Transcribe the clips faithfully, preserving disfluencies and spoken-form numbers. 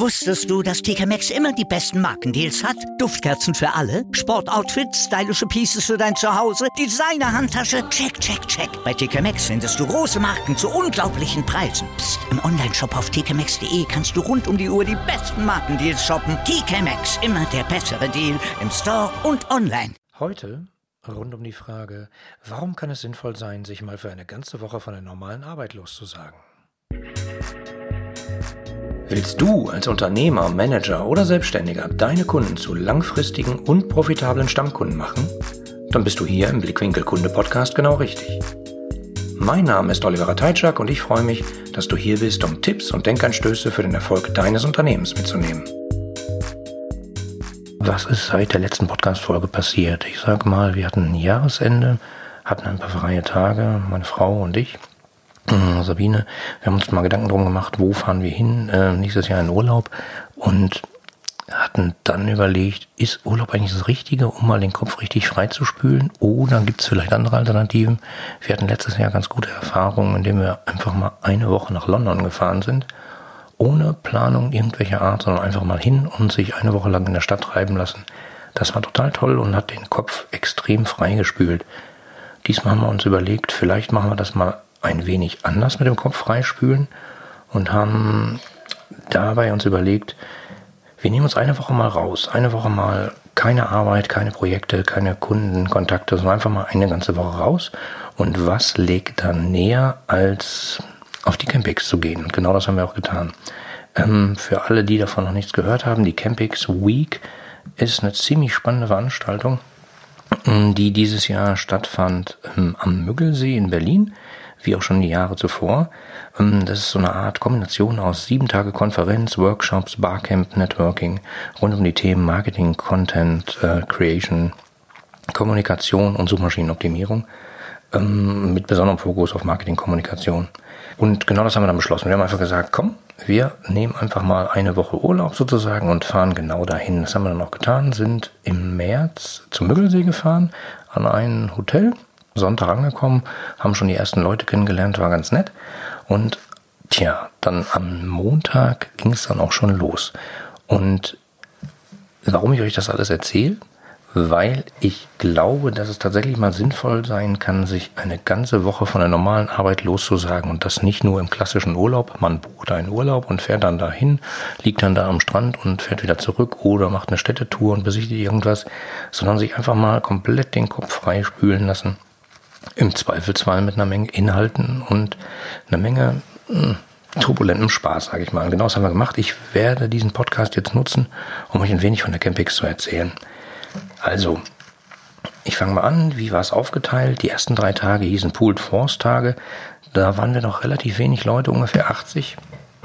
Wusstest du, dass T K Maxx immer die besten Markendeals hat? Duftkerzen für alle, Sportoutfits, stylische Pieces für dein Zuhause, Designer-Handtasche, check, check, check. Bei T K Maxx findest du große Marken zu unglaublichen Preisen. Psst. Im Onlineshop auf t k maxx punkt d e kannst du rund um die Uhr die besten Markendeals shoppen. T K Maxx, immer der bessere Deal im Store und online. Heute rund um die Frage, warum kann es sinnvoll sein, sich mal für eine ganze Woche von der normalen Arbeit loszusagen? Willst du als Unternehmer, Manager oder Selbstständiger deine Kunden zu langfristigen und profitablen Stammkunden machen? Dann bist du hier im Blickwinkel Kunde Podcast genau richtig. Mein Name ist Oliver Ratajczak und ich freue mich, dass du hier bist, um Tipps und Denkanstöße für den Erfolg deines Unternehmens mitzunehmen. Was ist seit der letzten Podcast-Folge passiert? Ich sag mal, wir hatten ein Jahresende, hatten ein paar freie Tage, meine Frau und ich. Sabine, wir haben uns mal Gedanken drum gemacht, wo fahren wir hin, äh, nächstes Jahr in Urlaub, und hatten dann überlegt, ist Urlaub eigentlich das Richtige, um mal den Kopf richtig frei zu spülen, oder gibt es vielleicht andere Alternativen? Wir hatten letztes Jahr ganz gute Erfahrungen, indem wir einfach mal eine Woche nach London gefahren sind, ohne Planung irgendwelcher Art, sondern einfach mal hin und sich eine Woche lang in der Stadt treiben lassen. Das war total toll und hat den Kopf extrem frei gespült. Diesmal haben wir uns überlegt, vielleicht machen wir das mal ein wenig anders mit dem Kopf freispülen und haben dabei uns überlegt, wir nehmen uns eine Woche mal raus, eine Woche mal keine Arbeit, keine Projekte, keine Kundenkontakte, sondern einfach mal eine ganze Woche raus. Und was liegt dann näher, als auf die Campix zu gehen? Und genau das haben wir auch getan. Ähm, für alle, die davon noch nichts gehört haben, die Campix Week ist eine ziemlich spannende Veranstaltung, die dieses Jahr stattfand ähm, am Müggelsee in Berlin, wie auch schon die Jahre zuvor. Das ist so eine Art Kombination aus sieben Tage Konferenz, Workshops, Barcamp, Networking, rund um die Themen Marketing, Content, äh, Creation, Kommunikation und Suchmaschinenoptimierung, ähm, mit besonderem Fokus auf Marketing, Kommunikation. Und genau das haben wir dann beschlossen. Wir haben einfach gesagt, komm, wir nehmen einfach mal eine Woche Urlaub sozusagen und fahren genau dahin. Das haben wir dann auch getan, sind im März zum Müggelsee gefahren, an ein Hotel, Sonntag angekommen, haben schon die ersten Leute kennengelernt, war ganz nett. Und tja, dann am Montag ging es dann auch schon los. Und warum ich euch das alles erzähle? Weil ich glaube, dass es tatsächlich mal sinnvoll sein kann, sich eine ganze Woche von der normalen Arbeit loszusagen, und das nicht nur im klassischen Urlaub. Man bucht einen Urlaub und fährt dann dahin, liegt dann da am Strand und fährt wieder zurück oder macht eine Städtetour und besichtigt irgendwas, sondern sich einfach mal komplett den Kopf frei spülen lassen. Im Zweifelsfall mit einer Menge Inhalten und einer Menge mh, turbulentem Spaß, sage ich mal. Genau das haben wir gemacht. Ich werde diesen Podcast jetzt nutzen, um euch ein wenig von der Campix zu erzählen. Also, ich fange mal an. Wie war es aufgeteilt? Die ersten drei Tage hießen Pooled Force Tage. Da waren wir noch relativ wenig Leute, ungefähr achtzig.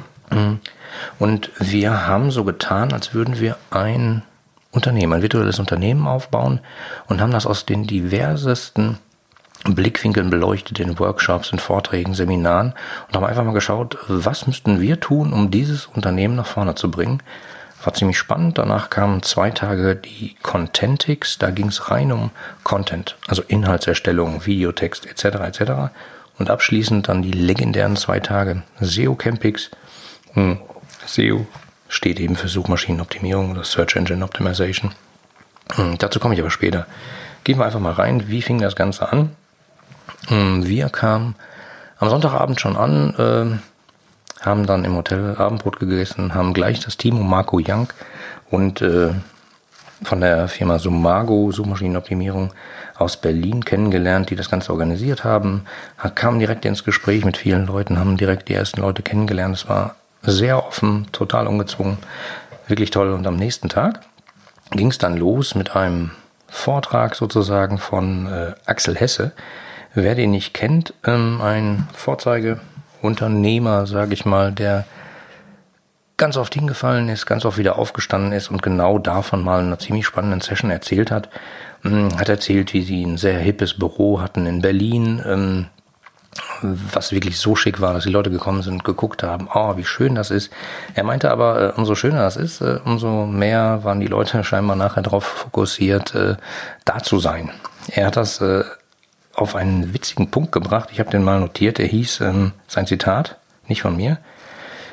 Und wir haben so getan, als würden wir ein Unternehmen, ein virtuelles Unternehmen aufbauen, und haben das aus den diversesten Blickwinkeln beleuchtet, in Workshops, in Vorträgen, Seminaren, und haben einfach mal geschaut, was müssten wir tun, um dieses Unternehmen nach vorne zu bringen. War ziemlich spannend. Danach kamen zwei Tage die Contentix, da ging es rein um Content, also Inhaltserstellung, Videotext et cetera et cetera. Und abschließend dann die legendären zwei Tage S E O Campix. Hm. S E O steht eben für Suchmaschinenoptimierung oder Search Engine Optimization. Hm. Dazu komme ich aber später. Gehen wir einfach mal rein, wie fing das Ganze an? Wir kamen am Sonntagabend schon an, äh, haben dann im Hotel Abendbrot gegessen, haben gleich das Team um Marco Young und äh, von der Firma Sumago, Suchmaschinenoptimierung aus Berlin kennengelernt, die das Ganze organisiert haben, kamen direkt ins Gespräch mit vielen Leuten, haben direkt die ersten Leute kennengelernt. Es war sehr offen, total ungezwungen, wirklich toll. Und am nächsten Tag ging es dann los mit einem Vortrag sozusagen von äh, Axel Hesse. Wer den nicht kennt, ähm, ein Vorzeigeunternehmer, sage ich mal, der ganz oft hingefallen ist, ganz oft wieder aufgestanden ist und genau davon mal in einer ziemlich spannenden Session erzählt hat. Ähm, hat erzählt, wie sie ein sehr hippes Büro hatten in Berlin, ähm, was wirklich so schick war, dass die Leute gekommen sind und geguckt haben, oh, wie schön das ist. Er meinte aber, äh, umso schöner das ist, äh, umso mehr waren die Leute scheinbar nachher darauf fokussiert, äh, da zu sein. Er hat das äh, auf einen witzigen Punkt gebracht. Ich habe den mal notiert. Er hieß, ähm, sein Zitat, nicht von mir,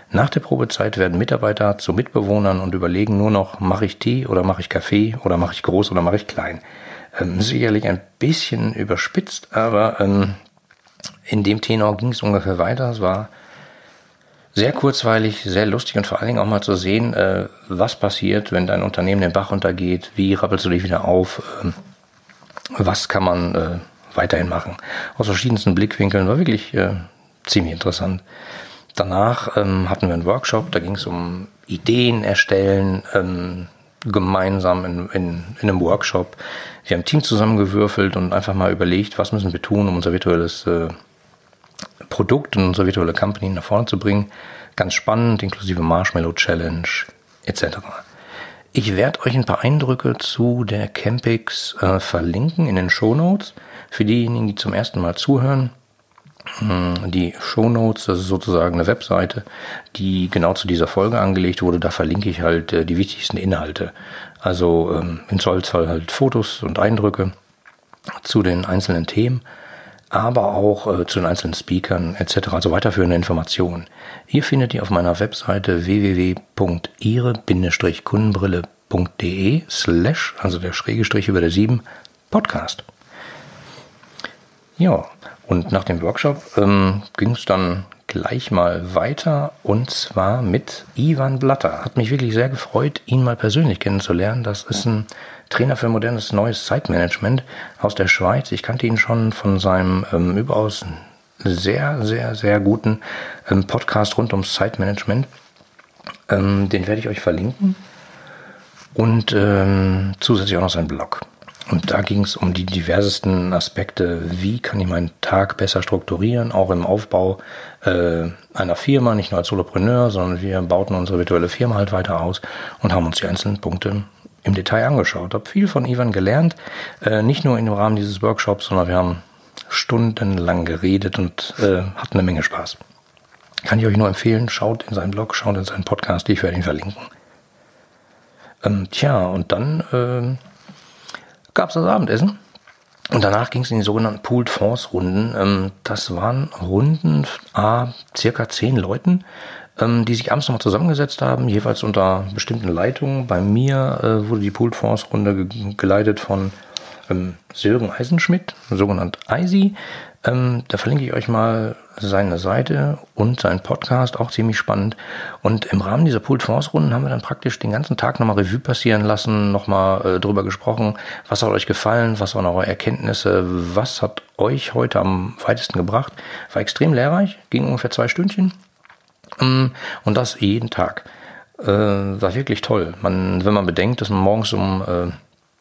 Nach der Probezeit werden Mitarbeiter zu Mitbewohnern und überlegen nur noch, mache ich Tee oder mache ich Kaffee oder mache ich groß oder mache ich klein. Ähm, sicherlich ein bisschen überspitzt, aber ähm, in dem Tenor ging es ungefähr weiter. Es war sehr kurzweilig, sehr lustig und vor allen Dingen auch mal zu sehen, äh, was passiert, wenn dein Unternehmen den Bach runtergeht, wie rappelst du dich wieder auf, äh, was kann man äh, weiterhin machen. Aus verschiedensten Blickwinkeln, war wirklich äh, ziemlich interessant. Danach ähm, hatten wir einen Workshop, da ging es um Ideen erstellen, ähm, gemeinsam in, in, in einem Workshop. Wir haben ein Team zusammengewürfelt und einfach mal überlegt, was müssen wir tun, um unser virtuelles äh, Produkt und unsere virtuelle Company nach vorne zu bringen. Ganz spannend, inklusive Marshmallow Challenge et cetera. Ich werde euch ein paar Eindrücke zu der Campix äh, verlinken in den Shownotes. Für diejenigen, die zum ersten Mal zuhören, die Shownotes, das ist sozusagen eine Webseite, die genau zu dieser Folge angelegt wurde. Da verlinke ich halt äh, die wichtigsten Inhalte. Also ähm, in Zollzahl halt Fotos und Eindrücke zu den einzelnen Themen, aber auch äh, zu den einzelnen Speakern et cetera. Also weiterführende Informationen. Ihr findet die auf meiner Webseite w w w punkt ihre Bindestrich kundenbrille punkt de slash, also der schräge Strich über der sieben, Podcast. Ja, und nach dem Workshop ähm, ging es dann gleich mal weiter und zwar mit Ivan Blatter. Hat mich wirklich sehr gefreut, ihn mal persönlich kennenzulernen. Das ist ein Trainer für modernes neues Zeitmanagement aus der Schweiz. Ich kannte ihn schon von seinem ähm, überaus sehr, sehr, sehr guten ähm, Podcast rund ums Zeitmanagement. Ähm, den werde ich euch verlinken. Und ähm, zusätzlich auch noch seinen Blog. Und da ging es um die diversesten Aspekte, wie kann ich meinen Tag besser strukturieren, auch im Aufbau äh, einer Firma, nicht nur als Solopreneur, sondern wir bauten unsere virtuelle Firma halt weiter aus und haben uns die einzelnen Punkte im Detail angeschaut. Habe viel von Ivan gelernt, äh, nicht nur im Rahmen dieses Workshops, sondern wir haben stundenlang geredet und äh, hatten eine Menge Spaß. Kann ich euch nur empfehlen, schaut in seinen Blog, schaut in seinen Podcast, ich werde ihn verlinken. Ähm, tja, und dann äh, gab es das Abendessen und danach ging es in die sogenannten Pooled Force Runden. Ähm, das waren Runden a circa zehn Leuten, ähm, die sich abends nochmal zusammengesetzt haben, jeweils unter bestimmten Leitungen. Bei mir äh, wurde die Pooled Force Runde ge- geleitet von ähm, Sören Eisenschmidt, sogenannt Eisi. Ähm, da verlinke ich euch mal seine Seite und seinen Podcast, auch ziemlich spannend. Und im Rahmen dieser Pooled Force Runden haben wir dann praktisch den ganzen Tag nochmal Revue passieren lassen, nochmal äh, drüber gesprochen, was hat euch gefallen, was waren eure Erkenntnisse, was hat euch heute am weitesten gebracht. War extrem lehrreich, ging ungefähr zwei Stündchen ähm, und das jeden Tag. Äh, war wirklich toll. Man, wenn man bedenkt, dass man morgens um äh,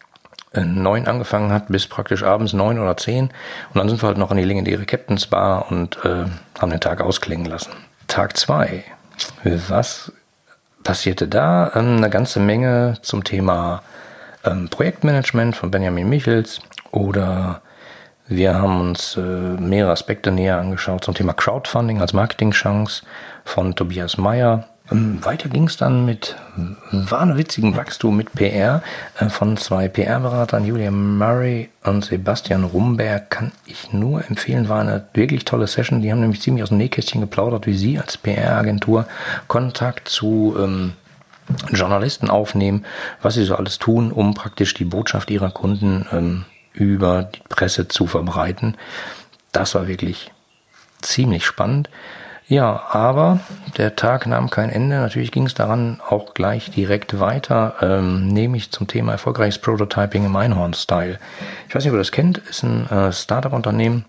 neun angefangen hat, bis praktisch abends neun oder zehn. Und dann sind wir halt noch in die legendäre Captain's Bar und äh, haben den Tag ausklingen lassen. Tag zwei. Was passierte da? Ähm, eine ganze Menge zum Thema ähm, Projektmanagement von Benjamin Michels. Oder wir haben uns äh, mehrere Aspekte näher angeschaut zum Thema Crowdfunding als Marketingchance von Tobias Meyer. Weiter ging es dann mit wahnwitzigem Wachstum mit P R äh, von zwei P R-Beratern, Julia Murray und Sebastian Rumberg, kann ich nur empfehlen, war eine wirklich tolle Session. Die haben nämlich ziemlich aus dem Nähkästchen geplaudert, wie sie als P R-Agentur Kontakt zu ähm, Journalisten aufnehmen, was sie so alles tun, um praktisch die Botschaft ihrer Kunden ähm, über die Presse zu verbreiten. Das war wirklich ziemlich spannend. Ja, aber der Tag nahm kein Ende. Natürlich ging es daran auch gleich direkt weiter, ähm, nämlich zum Thema erfolgreiches Prototyping im Einhorn-Style. Ich weiß nicht, ob ihr das kennt, ist ein äh, Startup-Unternehmen,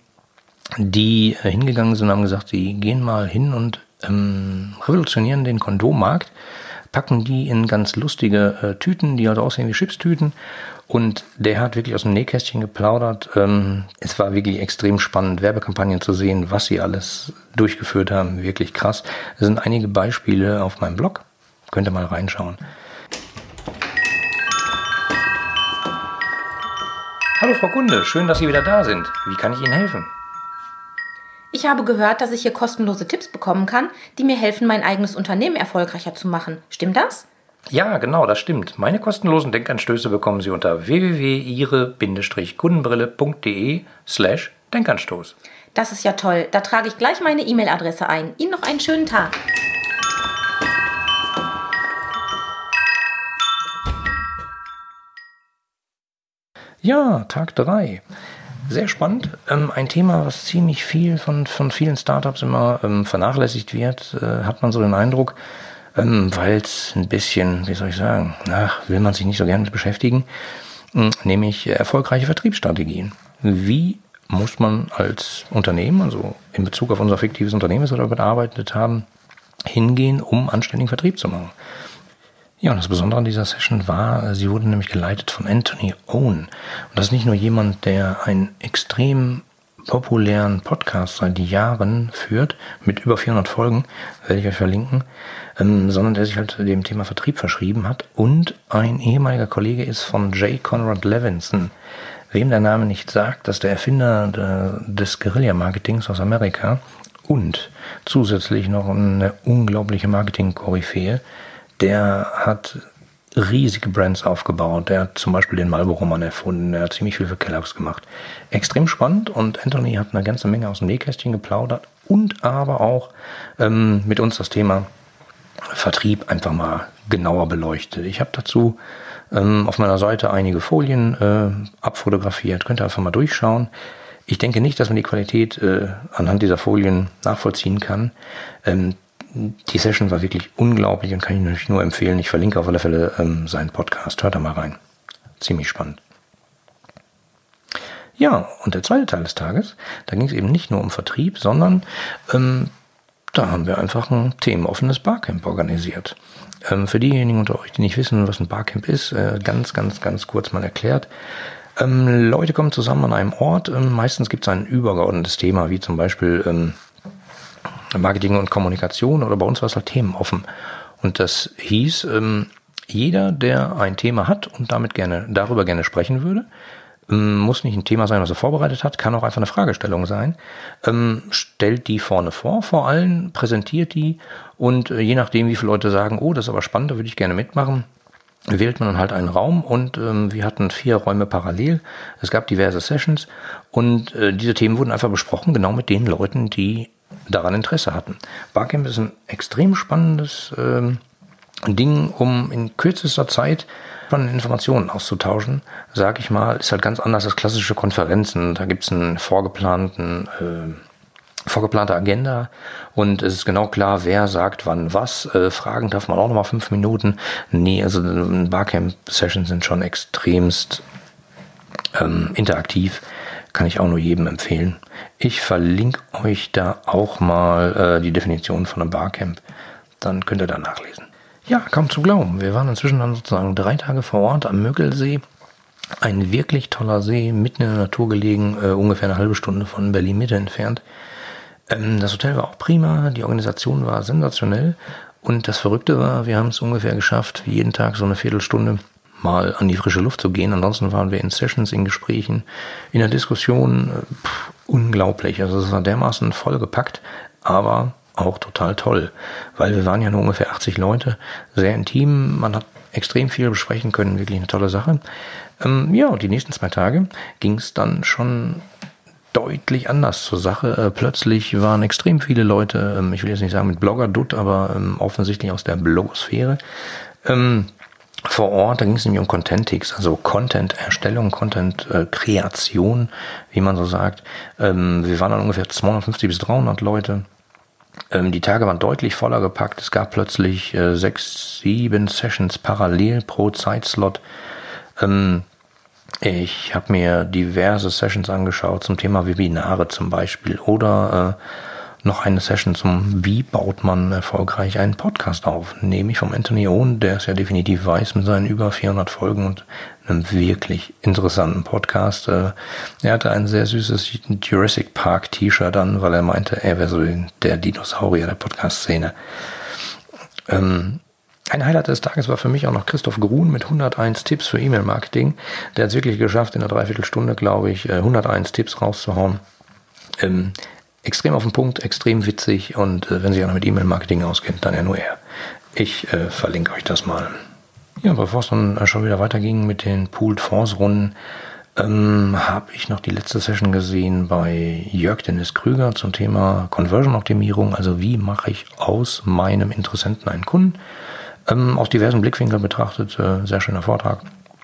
die äh, hingegangen sind und haben gesagt, sie gehen mal hin und ähm, revolutionieren den Kondommarkt, packen die in ganz lustige äh, Tüten, die also aussehen wie Chipstüten. Und der hat wirklich aus dem Nähkästchen geplaudert. Ähm, es war wirklich extrem spannend, Werbekampagnen zu sehen, was sie alles durchgeführt haben. Wirklich krass. Es sind einige Beispiele auf meinem Blog. Könnt ihr mal reinschauen. Hallo Frau Kunde, schön, dass Sie wieder da sind. Wie kann ich Ihnen helfen? Ich habe gehört, dass ich hier kostenlose Tipps bekommen kann, die mir helfen, mein eigenes Unternehmen erfolgreicher zu machen. Stimmt das? Ja, genau, das stimmt. Meine kostenlosen Denkanstöße bekommen Sie unter w w w punkt ihre Bindestrich kundenbrille punkt de slash Denkanstoß. Das ist ja toll. Da trage ich gleich meine E-Mail-Adresse ein. Ihnen noch einen schönen Tag. Ja, Tag drei. Sehr spannend. Ähm, ein Thema, was ziemlich viel von, von vielen Startups immer ähm, vernachlässigt wird, äh, hat man so den Eindruck, ähm, weil es ein bisschen, wie soll ich sagen, ach, will man sich nicht so gerne mit beschäftigen, äh, nämlich erfolgreiche Vertriebsstrategien. Wie muss man als Unternehmen, also in Bezug auf unser fiktives Unternehmen, das wir da bearbeitet haben, hingehen, um anständigen Vertrieb zu machen? Ja, und das Besondere an dieser Session war, sie wurde nämlich geleitet von Anthony Owen. Und das ist nicht nur jemand, der einen extrem populären Podcast seit Jahren führt, mit über vierhundert Folgen, werde ich euch verlinken, ähm, sondern der sich halt dem Thema Vertrieb verschrieben hat und ein ehemaliger Kollege ist von J. Conrad Levinson. Wem der Name nicht sagt, das ist der Erfinder de, des Guerilla-Marketings aus Amerika und zusätzlich noch eine unglaubliche Marketing-Koryphäe. Der hat riesige Brands aufgebaut. Der hat zum Beispiel den Marlboro-Mann erfunden. Der hat ziemlich viel für Kellogg's gemacht. Extrem spannend und Anthony hat eine ganze Menge aus dem Nähkästchen geplaudert und aber auch ähm, mit uns das Thema Vertrieb einfach mal genauer beleuchtet. Ich habe dazu ähm, auf meiner Seite einige Folien äh, abfotografiert. Könnt ihr einfach mal durchschauen. Ich denke nicht, dass man die Qualität äh, anhand dieser Folien nachvollziehen kann. Ähm, Die Session war wirklich unglaublich und kann ich natürlich nur empfehlen. Ich verlinke auf alle Fälle ähm, seinen Podcast. Hört da mal rein. Ziemlich spannend. Ja, und der zweite Teil des Tages, da ging es eben nicht nur um Vertrieb, sondern ähm, da haben wir einfach ein themenoffenes Barcamp organisiert. Ähm, für diejenigen unter euch, die nicht wissen, was ein Barcamp ist, äh, ganz, ganz, ganz kurz mal erklärt. Ähm, Leute kommen zusammen an einem Ort. Ähm, meistens gibt es ein übergeordnetes Thema, wie zum Beispiel Ähm, Marketing und Kommunikation, oder bei uns war es halt themenoffen. Und das hieß, ähm, jeder, der ein Thema hat und damit gerne darüber gerne sprechen würde, ähm, muss nicht ein Thema sein, was er vorbereitet hat, kann auch einfach eine Fragestellung sein, ähm, stellt die vorne vor, vor allem präsentiert die und äh, je nachdem, wie viele Leute sagen, oh, das ist aber spannend, da würde ich gerne mitmachen, wählt man dann halt einen Raum und ähm, wir hatten vier Räume parallel. Es gab diverse Sessions und äh, diese Themen wurden einfach besprochen, genau mit den Leuten, die daran Interesse hatten. Barcamp ist ein extrem spannendes ähm, Ding, um in kürzester Zeit spannende Informationen auszutauschen. Sag ich mal, ist halt ganz anders als klassische Konferenzen. Da gibt es einen vorgeplanten, äh, vorgeplante Agenda und es ist genau klar, wer sagt wann was. Äh, Fragen darf man auch nochmal fünf Minuten. Nee, also Barcamp-Sessions sind schon extremst ähm, interaktiv. Kann ich auch nur jedem empfehlen. Ich verlinke euch da auch mal äh, die Definition von einem Barcamp. Dann könnt ihr da nachlesen. Ja, kaum zu glauben. Wir waren inzwischen dann sozusagen drei Tage vor Ort am Möckelsee. Ein wirklich toller See, mitten in der Natur gelegen, äh, ungefähr eine halbe Stunde von Berlin-Mitte entfernt. Ähm, das Hotel war auch prima, die Organisation war sensationell. Und das Verrückte war, wir haben es ungefähr geschafft, jeden Tag so eine Viertelstunde mal an die frische Luft zu gehen. Ansonsten waren wir in Sessions, in Gesprächen, in der Diskussion. Pff, unglaublich. Also es war dermaßen vollgepackt, aber auch total toll. Weil wir waren ja nur ungefähr achtzig Leute, sehr intim. Man hat extrem viel besprechen können, wirklich eine tolle Sache. Ähm, ja, und die nächsten zwei Tage ging es dann schon deutlich anders zur Sache. Äh, plötzlich waren extrem viele Leute, ähm, ich will jetzt nicht sagen mit Blogger-Dutt, aber ähm, offensichtlich aus der Blogosphäre, ähm, vor Ort. Da ging es nämlich um Contentix, also Content-Erstellung, Content-Kreation, wie man so sagt. Ähm, wir waren dann ungefähr zweihundertfünfzig bis dreihundert Leute. Ähm, die Tage waren deutlich voller gepackt. Es gab plötzlich äh, sechs, sieben Sessions parallel pro Zeitslot. Ähm, ich habe mir diverse Sessions angeschaut zum Thema Webinare zum Beispiel oder äh, noch eine Session zum Wie baut man erfolgreich einen Podcast auf, nämlich vom Anthony Owen, der es ja definitiv weiß mit seinen über vierhundert Folgen und einem wirklich interessanten Podcast. Er hatte ein sehr süßes Jurassic Park T-Shirt an, weil er meinte, er wäre so der Dinosaurier der Podcast-Szene. Ähm, Ein Highlight des Tages war für mich auch noch Christoph Grun mit hunderteins Tipps für E-Mail-Marketing. Der hat es wirklich geschafft, in einer Dreiviertelstunde, glaube ich, hunderteins Tipps rauszuhauen. Ähm, extrem auf den Punkt, extrem witzig und äh, wenn sich einer mit E-Mail-Marketing auskennt, dann ja nur er. Ich äh, verlinke euch das mal. Ja, bevor es dann schon wieder weiterging mit den Pooled Force-Runden, ähm, habe ich noch die letzte Session gesehen bei Jörg Dennis Krüger zum Thema Conversion-Optimierung. Also wie mache ich aus meinem Interessenten einen Kunden? Ähm, aus diversen Blickwinkeln betrachtet, äh, sehr schöner Vortrag.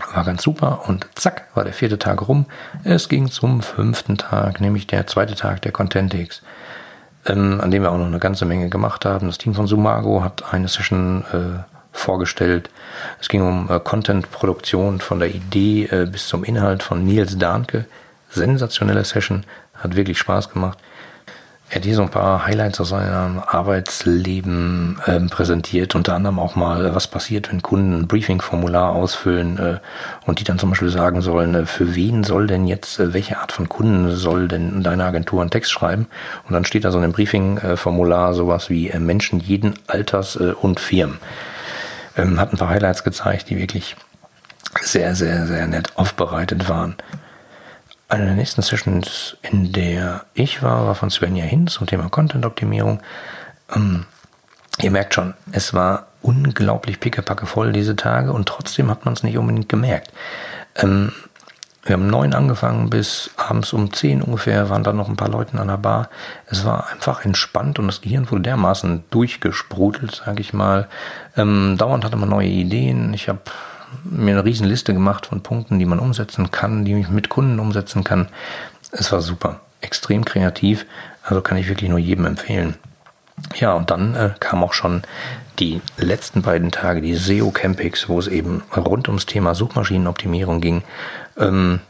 war ganz super und zack, war der vierte Tag rum. Es ging zum fünften Tag, nämlich der zweite Tag der Contentix, ähm, an dem wir auch noch eine ganze Menge gemacht haben. Das Team von Sumago hat eine Session äh, vorgestellt. Es ging um äh, Content-Produktion von der Idee äh, bis zum Inhalt von Nils Dahnke. Sensationelle Session, hat wirklich Spaß gemacht. Er hat hier so ein paar Highlights aus seinem Arbeitsleben äh, präsentiert, unter anderem auch mal, was passiert, wenn Kunden ein Briefing-Formular ausfüllen äh, und die dann zum Beispiel sagen sollen, äh, für wen soll denn jetzt, äh, welche Art von Kunden soll denn deine Agentur einen Text schreiben? Und dann steht da so in einem Briefing-Formular sowas wie äh, Menschen jeden Alters äh, und Firmen. Ähm, hat ein paar Highlights gezeigt, die wirklich sehr, sehr, sehr nett aufbereitet waren. Eine der nächsten Sessions, in der ich war, war von Svenja Hinz zum Thema Content-Optimierung. Ähm, ihr merkt schon, es war unglaublich pickepacke voll diese Tage und trotzdem hat man es nicht unbedingt gemerkt. Ähm, wir haben um neun angefangen, bis abends um zehn ungefähr waren dann noch ein paar Leute an der Bar. Es war einfach entspannt und das Gehirn wurde dermaßen durchgesprudelt, sage ich mal. Ähm, dauernd hatte man neue Ideen. Ich habe mir eine riesen Liste gemacht von Punkten, die man umsetzen kann, die ich mit Kunden umsetzen kann. Es war super, extrem kreativ, also kann ich wirklich nur jedem empfehlen. Ja, und dann äh, kamen auch schon die letzten beiden Tage, die S E O Campix, wo es eben rund ums Thema Suchmaschinenoptimierung ging. Ähm,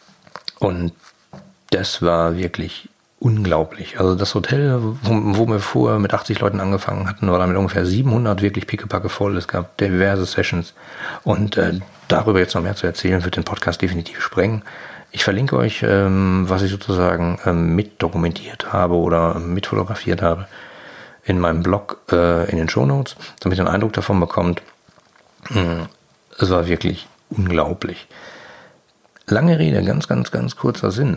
und das war wirklich unglaublich. Also das Hotel, wo, wo wir vorher mit achtzig Leuten angefangen hatten, war damit ungefähr siebenhundert wirklich pickepacke voll. Es gab diverse Sessions und äh, darüber jetzt noch mehr zu erzählen, wird den Podcast definitiv sprengen. Ich verlinke euch, ähm, was ich sozusagen ähm, mit dokumentiert habe oder mit fotografiert habe in meinem Blog äh, in den Shownotes, damit ihr einen Eindruck davon bekommt. Hm, es war wirklich unglaublich. Lange Rede, ganz, ganz, ganz kurzer Sinn.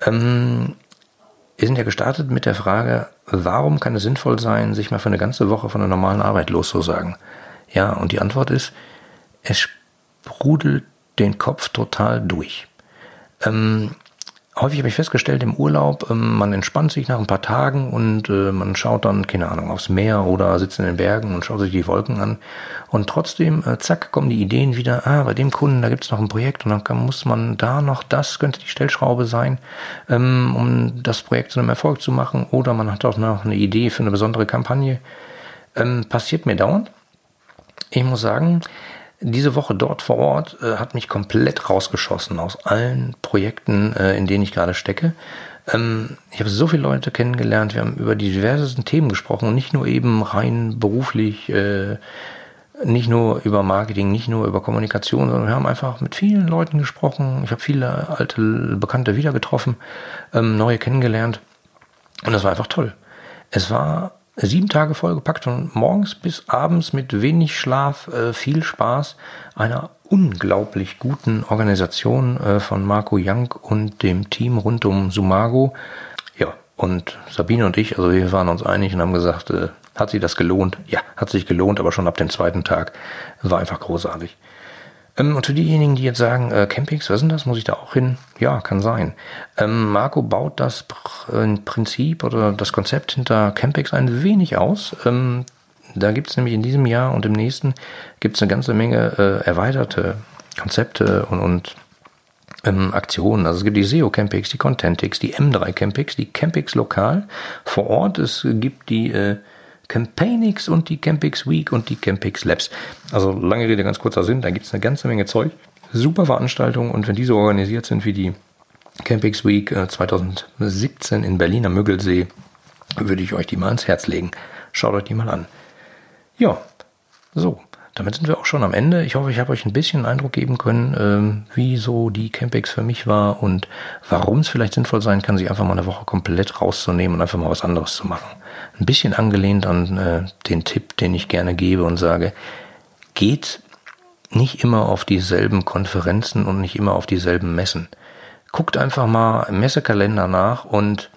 Ähm, Wir sind ja gestartet mit der Frage, warum kann es sinnvoll sein, sich mal für eine ganze Woche von der normalen Arbeit loszusagen? Ja, und die Antwort ist, es sprudelt den Kopf total durch. Ähm, häufig habe ich festgestellt im Urlaub, ähm, man entspannt sich nach ein paar Tagen und äh, man schaut dann, keine Ahnung, aufs Meer oder sitzt in den Bergen und schaut sich die Wolken an. Und trotzdem, äh, zack, kommen die Ideen wieder, ah, bei dem Kunden, da gibt's noch ein Projekt und dann kann, muss man da noch, das könnte die Stellschraube sein, ähm, um das Projekt zu einem Erfolg zu machen. Oder man hat auch noch eine Idee für eine besondere Kampagne. Ähm, passiert mir dauernd. Ich muss sagen, diese Woche dort vor Ort äh, hat mich komplett rausgeschossen aus allen Projekten, äh, in denen ich gerade stecke. Ähm, ich habe so viele Leute kennengelernt, wir haben über die diversesten Themen gesprochen und nicht nur eben rein beruflich, äh, nicht nur über Marketing, nicht nur über Kommunikation, sondern wir haben einfach mit vielen Leuten gesprochen. Ich habe viele alte Bekannte wieder getroffen, ähm, neue kennengelernt und das war einfach toll. Es war sieben Tage vollgepackt von morgens bis abends mit wenig Schlaf, äh, viel Spaß, einer unglaublich guten Organisation äh, von Marco Young und dem Team rund um Sumago. Ja, und Sabine und ich, also wir waren uns einig und haben gesagt, äh, hat sich das gelohnt? Ja, hat sich gelohnt, aber schon ab dem zweiten Tag war einfach großartig. Ähm, und für diejenigen, die jetzt sagen, äh, Campix, was ist denn das? Muss ich da auch hin? Ja, kann sein. Ähm, Marco baut das Pr- Prinzip oder das Konzept hinter Campix ein wenig aus. Ähm, da gibt es nämlich in diesem Jahr und im nächsten gibt es eine ganze Menge äh, erweiterte Konzepte und, und ähm, Aktionen. Also es gibt die S E O Campix, die Contentix, die M drei Campix, die Campix lokal vor Ort. Es gibt die äh, Campaignix und die Campix Week und die Campix Labs. Also lange Rede, ganz kurzer Sinn, da gibt es eine ganze Menge Zeug. Super Veranstaltungen und wenn die so organisiert sind wie die Campix Week zwanzig siebzehn in Berlin am Müggelsee, würde ich euch die mal ans Herz legen. Schaut euch die mal an. Ja, so, damit sind wir auch schon am Ende. Ich hoffe, ich habe euch ein bisschen Eindruck geben können, ähm, wie so die Campix für mich war und warum es vielleicht sinnvoll sein kann, sich einfach mal eine Woche komplett rauszunehmen und einfach mal was anderes zu machen. Ein bisschen angelehnt an äh, den Tipp, den ich gerne gebe und sage, geht nicht immer auf dieselben Konferenzen und nicht immer auf dieselben Messen. Guckt einfach mal im Messekalender nach und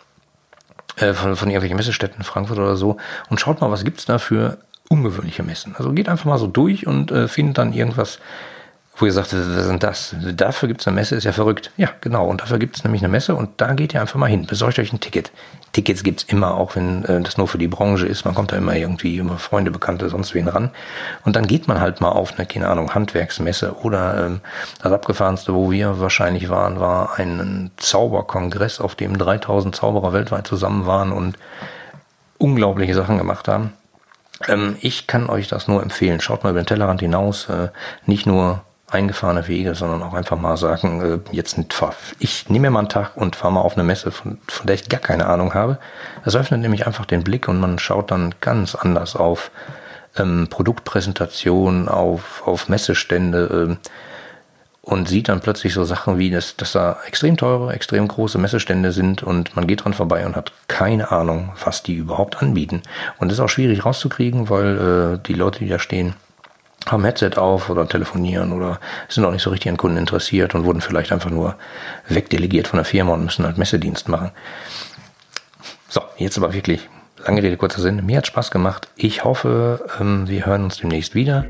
äh, von, von irgendwelchen Messestätten, Frankfurt oder so, und schaut mal, was gibt's da für ungewöhnliche Messen. Also geht einfach mal so durch und äh, findet dann irgendwas, wo ihr sagt, was ist denn das? Dafür gibt es eine Messe, ist ja verrückt. Ja, genau. Und dafür gibt es nämlich eine Messe und da geht ihr einfach mal hin. Besorgt euch ein Ticket. Tickets gibt es immer, auch wenn äh, das nur für die Branche ist. Man kommt da immer irgendwie über Freunde, Bekannte, sonst wen ran. Und dann geht man halt mal auf eine, keine Ahnung, Handwerksmesse oder ähm, das abgefahrenste, wo wir wahrscheinlich waren, war ein Zauberkongress, auf dem dreitausend Zauberer weltweit zusammen waren und unglaubliche Sachen gemacht haben. Ähm, ich kann euch das nur empfehlen. Schaut mal über den Tellerrand hinaus. Äh, nicht nur eingefahrene Wege, sondern auch einfach mal sagen, äh, jetzt nicht fahr. Ich nehme mir mal einen Tag und fahre mal auf eine Messe, von, von der ich gar keine Ahnung habe. Das öffnet nämlich einfach den Blick und man schaut dann ganz anders auf ähm, Produktpräsentation, auf, auf Messestände äh, und sieht dann plötzlich so Sachen wie, dass, dass da extrem teure, extrem große Messestände sind und man geht dran vorbei und hat keine Ahnung, was die überhaupt anbieten. Und das ist auch schwierig rauszukriegen, weil äh, die Leute, die da stehen, haben Headset auf oder telefonieren oder sind auch nicht so richtig an Kunden interessiert und wurden vielleicht einfach nur wegdelegiert von der Firma und müssen halt Messedienst machen. So, jetzt aber wirklich lange Rede, kurzer Sinn. Mir hat Spaß gemacht. Ich hoffe, wir hören uns demnächst wieder.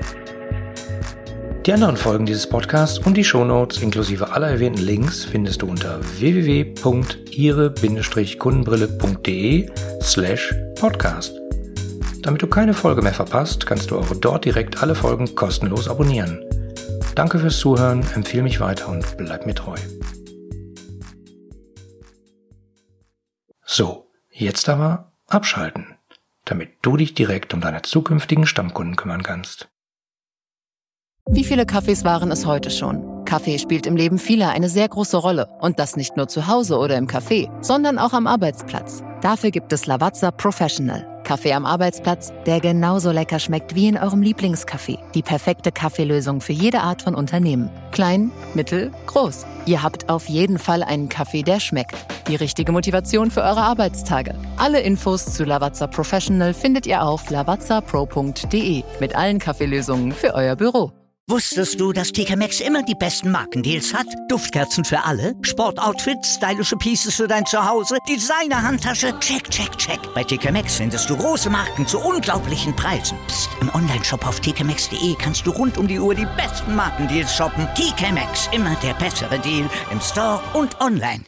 Die anderen Folgen dieses Podcasts und die Shownotes inklusive aller erwähnten Links findest du unter w w w punkt ihre kundenbrille punkt de slash podcast. Damit du keine Folge mehr verpasst, kannst du auch dort direkt alle Folgen kostenlos abonnieren. Danke fürs Zuhören, empfehle mich weiter und bleib mir treu. So, jetzt aber abschalten, damit du dich direkt um deine zukünftigen Stammkunden kümmern kannst. Wie viele Kaffees waren es heute schon? Kaffee spielt im Leben vieler eine sehr große Rolle. Und das nicht nur zu Hause oder im Café, sondern auch am Arbeitsplatz. Dafür gibt es Lavazza Professional. Kaffee am Arbeitsplatz, der genauso lecker schmeckt wie in eurem Lieblingscafé. Die perfekte Kaffeelösung für jede Art von Unternehmen. Klein, mittel, groß. Ihr habt auf jeden Fall einen Kaffee, der schmeckt. Die richtige Motivation für eure Arbeitstage. Alle Infos zu Lavazza Professional findet ihr auf lavazza pro punkt de mit allen Kaffeelösungen für euer Büro. Wusstest du, dass T K Maxx immer die besten Markendeals hat? Duftkerzen für alle, Sportoutfits, stylische Pieces für dein Zuhause, Designer-Handtasche, check, check, check. Bei T K Maxx findest du große Marken zu unglaublichen Preisen. Psst. Im Onlineshop auf t k maxx punkt de kannst du rund um die Uhr die besten Markendeals shoppen. T K Maxx, immer der bessere Deal im Store und online.